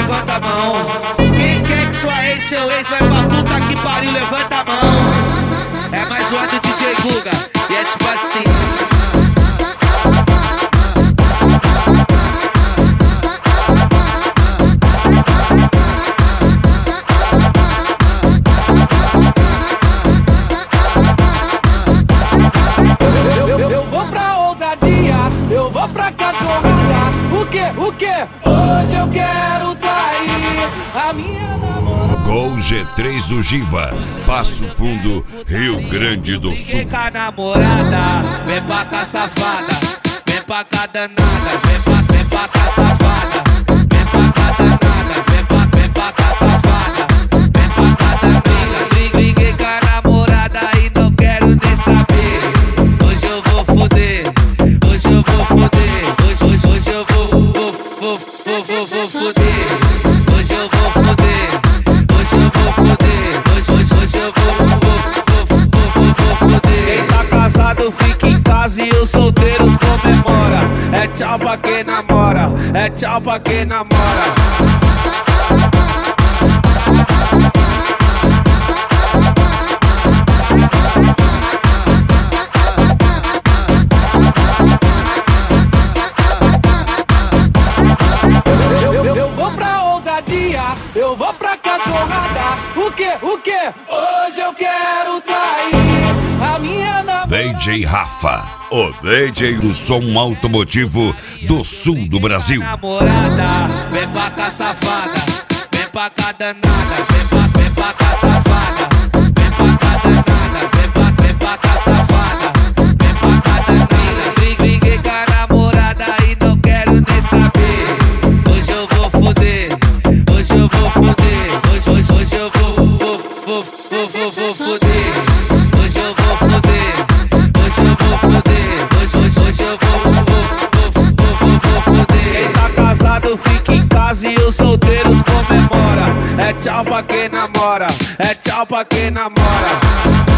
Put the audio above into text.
levanta a mão. Quem quer que sua ex, seu ex vai pra puta que pariu, levanta a mão. É mais uma do DJ Guga, e é tipo assim. Eu vou pra ousadia, eu vou pra cachorrada. O que? Hoje eu quero trair a minha namorada. Com G3 do Giva, Passo Fundo, Rio Grande do Sul. Vem cá, namorada, vem pra cá, safada. Vem pra cá, danada, vem pra cá, safada. Vem pra cá, danada, vem pra cá, safada. Vem pra cá, danada. Briguei com a namorada e não quero nem saber. Hoje eu vou foder, hoje eu vou foder. Hoje eu vou foder. Hoje eu vou foder, hoje eu vou foder. Hoje eu vou foder. Quem tá casado fica em casa e os solteiros comemora. É tchau pra quem namora, é tchau pra quem namora. Eu vou pra ousadia, eu vou pra cachorrada. O que? Hoje eu quero trair a minha namorada. DJ Rafa, o DJ do som automotivo do sul do Brasil. Namorada, vem pra cá, safada. Vem pra cá, danada, vem pra cá, safada. Vem pra cá, danada, vem pra cá, safada. Vem pra cá, danada. Briguei com a namorada e não quero nem saber. Hoje eu vou foder, hoje eu vou foder. Hoje eu vou foder. Hoje eu vou foder, hoje eu vou foder. Hoje eu vou foder. Quem tá casado fica em casa e os solteiros comemora. É tchau pra quem namora, é tchau pra quem namora.